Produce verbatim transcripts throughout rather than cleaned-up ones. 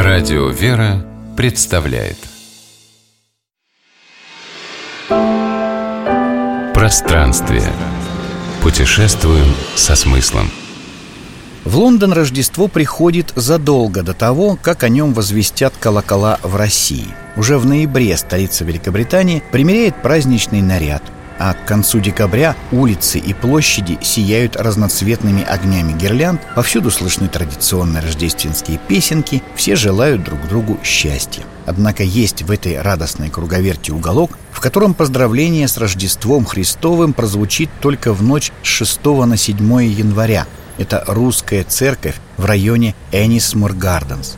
Радио «Вера» представляет Пространствие. Путешествуем со смыслом. В Лондон Рождество приходит задолго до того, как о нем возвестят колокола в России. Уже в ноябре столица Великобритании примеряет праздничный наряд, а к концу декабря улицы и площади сияют разноцветными огнями гирлянд, повсюду слышны традиционные рождественские песенки, все желают друг другу счастья. Однако есть в этой радостной круговерти уголок, в котором поздравление с Рождеством Христовым прозвучит только в ночь с шестого на седьмое января. Это русская церковь в районе Энисмор Гарденс.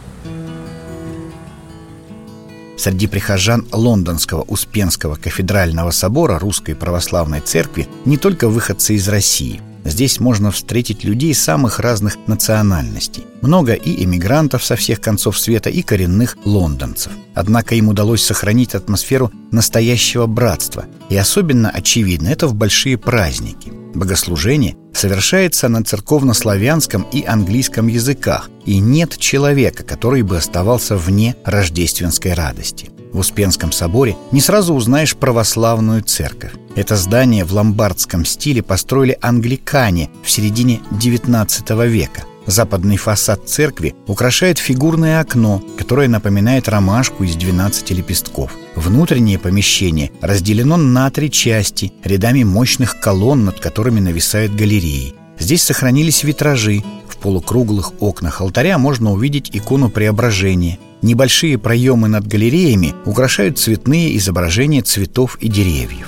Среди прихожан Лондонского Успенского кафедрального собора Русской Православной Церкви не только выходцы из России. Здесь можно встретить людей самых разных национальностей. Много и эмигрантов со всех концов света, и коренных лондонцев. Однако им удалось сохранить атмосферу настоящего братства. И особенно очевидно это в большие праздники. Богослужение совершается на церковно-славянском и английском языках, и нет человека, который бы оставался вне рождественской радости. В Успенском соборе не сразу узнаешь православную церковь. Это здание в ломбардском стиле построили англикане в середине девятнадцатого века. Западный фасад церкви украшает фигурное окно, которое напоминает ромашку из двенадцати лепестков. Внутреннее помещение разделено на три части рядами мощных колонн, над которыми нависают галереи. Здесь сохранились витражи. В полукруглых окнах алтаря можно увидеть икону Преображения. Небольшие проемы над галереями украшают цветные изображения цветов и деревьев.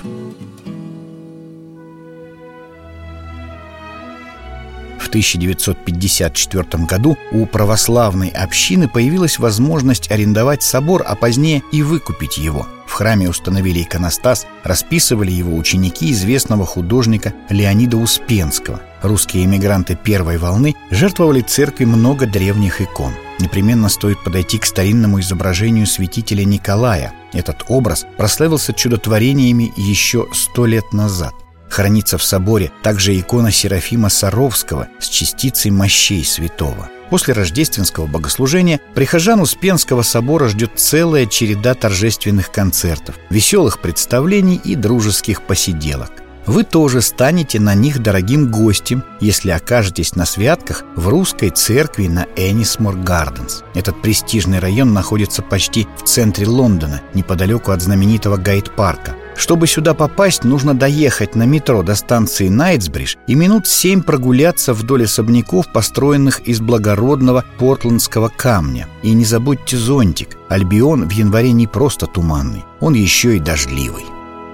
В тысяча девятьсот пятьдесят четвёртом году у православной общины появилась возможность арендовать собор, а позднее и выкупить его. В храме установили иконостас, расписывали его ученики известного художника Леонида Успенского. Русские эмигранты первой волны жертвовали церкви много древних икон. Непременно стоит подойти к старинному изображению святителя Николая. Этот образ прославился чудотворениями еще сто лет назад. Хранится в соборе также икона Серафима Саровского с частицей мощей святого. После рождественского богослужения прихожан Успенского собора ждет целая череда торжественных концертов, веселых представлений и дружеских посиделок. Вы тоже станете на них дорогим гостем, если окажетесь на святках в русской церкви на Энисмор Гарденс. Этот престижный район находится почти в центре Лондона, неподалеку от знаменитого Гайд-парка. Чтобы сюда попасть, нужно доехать на метро до станции Найтсбридж и минут семь прогуляться вдоль особняков, построенных из благородного портландского камня. И не забудьте зонтик. Альбион в январе не просто туманный, он еще и дождливый.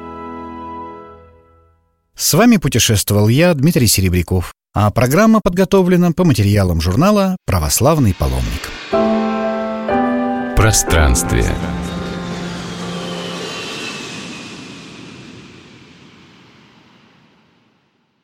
С вами путешествовал я, Дмитрий Серебряков, а программа подготовлена по материалам журнала «Православный паломник». Пространствие.